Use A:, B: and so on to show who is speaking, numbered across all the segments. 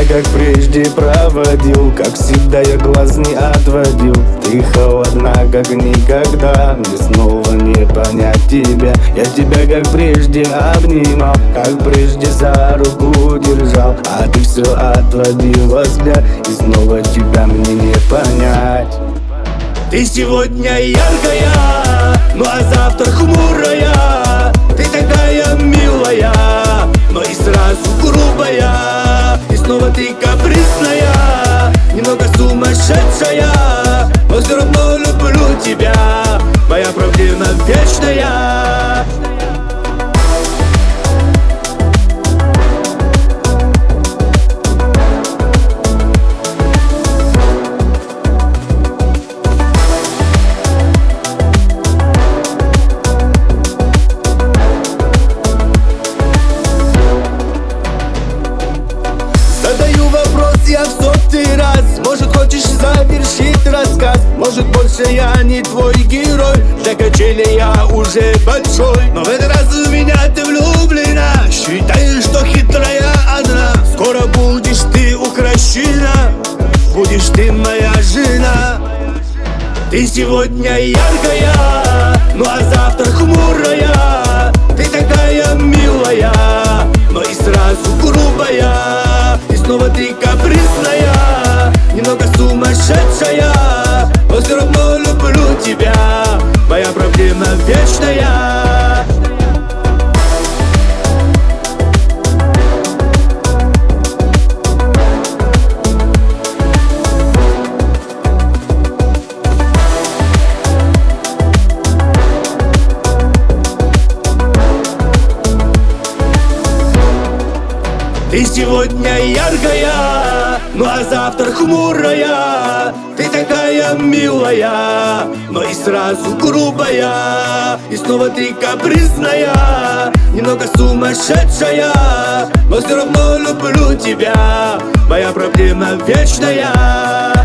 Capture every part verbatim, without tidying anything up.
A: как прежде проводил, как всегда я глаз не отводил. Ты холодна, как никогда, мне снова не понять тебя. Я тебя как прежде обнимал, как прежде за руку держал, а ты все отводила взгляд, и снова тебя мне не понять. Ты сегодня яркая, ну а завтра хмурая. Ты такая милая, но и сразу грубая. И снова ты капризная, немного сумасшедшая, но все равно люблю тебя, моя проблема вечная. Задаю вопрос я в сотый раз. Может, хочешь завершить рассказ? Может, больше я не твой герой, для качели я уже большой. Но в этот раз в меня ты влюблена, считаешь, что хитрая одна. Скоро будешь ты укращена, будешь ты моя жена. Ты сегодня яркая, ну а завтра хмурая. Ты такая милая, но и сразу грубая. И снова ты капризная, немного сумасшедшая, но все равно люблю тебя, моя проблема вечная. Ты сегодня яркая, ну а завтра хмурая. Ты такая милая, но и сразу грубая. И снова ты капризная, немного сумасшедшая, но все равно люблю тебя, моя проблема вечная.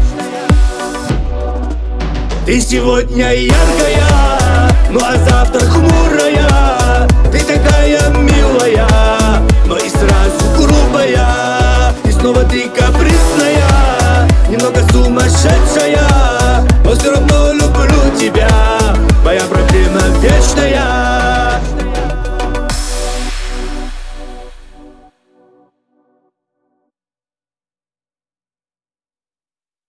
A: Ты сегодня яркая, ну а завтра хмурая. Ты такая милая, но и сразу грубая. И снова ты капризная, немного сумасшедшая, но все равно люблю тебя, моя проблема вечная.